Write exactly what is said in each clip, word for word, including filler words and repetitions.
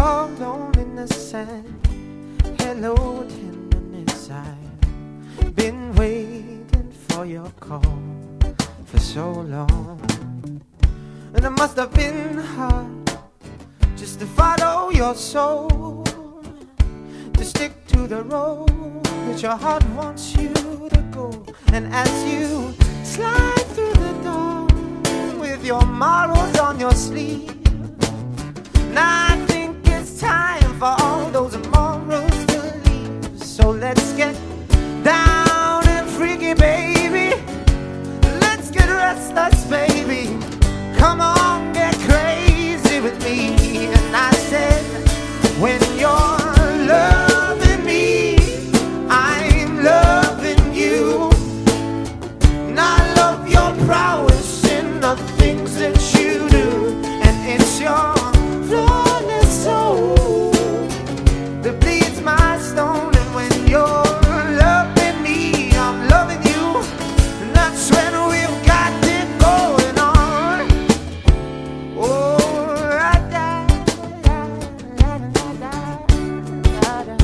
your loneliness and hello tenderness. I've been waiting for your call for so long, and it must have been hard just to follow your soul, to stick to the road that your heart wants you to go. And as you slide through the door with your morals on your sleeve, now I think it's time for all those morals to leave. So let's get down and freaky, baby. Let's get restless, baby. Come on, get crazy with me. And I said, when you're loving me, I'm loving you. And I love your prowess in the things that you do. And it's your flawless soul that bleeds my stone. And when you're loving me, I'm loving you. And that's when we've got it going on. Oh, da, da, da, da, da, da,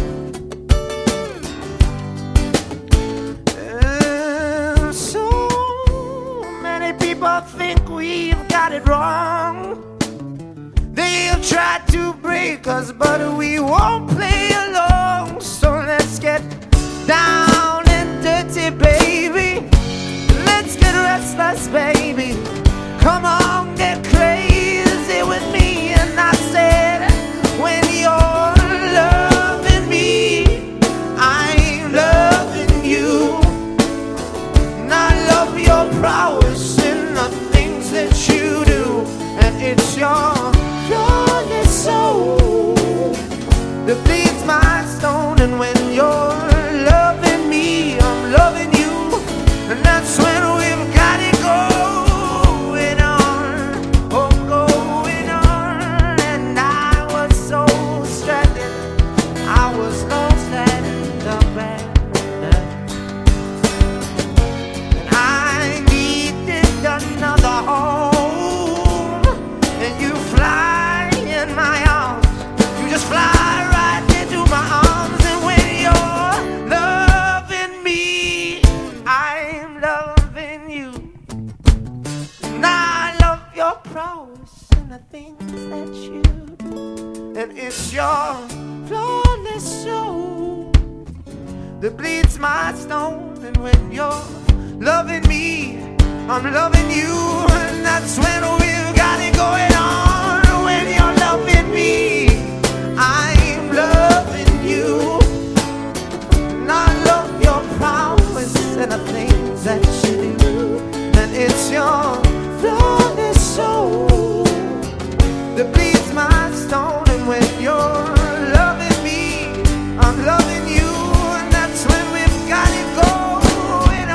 da. And so many people think we've got it wrong. They'll try to break us, but we won't play along. So let's get down and dirty, baby. Let's get restless, baby. Come on, get crazy with me. And I said, when you're loving me, I'm loving you. And I love your prowess in the things that you do. And it's your flawless soul that bleeds my stone. And when you're loving me, I'm loving you. And that's when we've got it going on. Oh, going on. And I was so stranded, I was lost and abandoned. And I needed another home. And you fly in my arms. You just fly right into my arms. And when you're loving me, I'm loving you. And I love your prowess and the things that you do. And it's your flawless soul that bleeds my stone. And when you're loving me, I'm loving you. And that's when we've got it going on. When you're loving me, I'm loving you. And I love your prowess and the things that you do. And it's your flawless soul that bleeds my stone. And when you're loving me, I'm loving you. And that's when we've got it going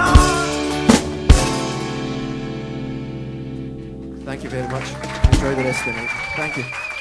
on. Thank you very much. Enjoy the rest of the night. Thank you.